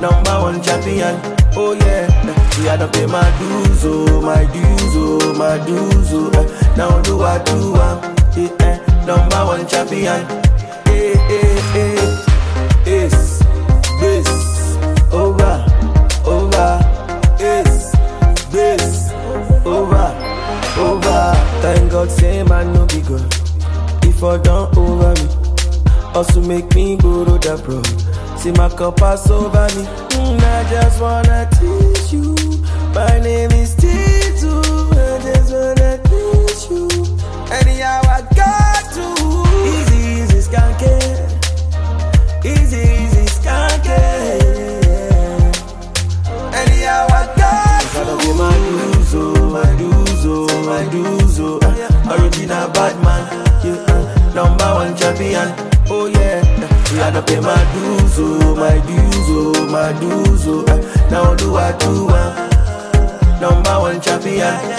number one champion. Oh yeah, we had to pay my dues, oh, my dues, oh, my dues, oh. Now do I do, number one champion. Ace, base, over, ace, base, over. Thank God say man no be God. If I don't over me, also make me go to the pro. See my cup pass over me. I just wanna teach you. My name is Tito. I just wanna teach you. Anyhow I got to. Easy skanky. Easy skanky. Anyhow I got to. Gotta be my dues, oh, my dues, oh, my dues, oh. Original bad man, yeah, number one champion. Oh yeah, we had to pay my dues, oh, my dues, oh, my dues, oh. Now do I do, number one champion.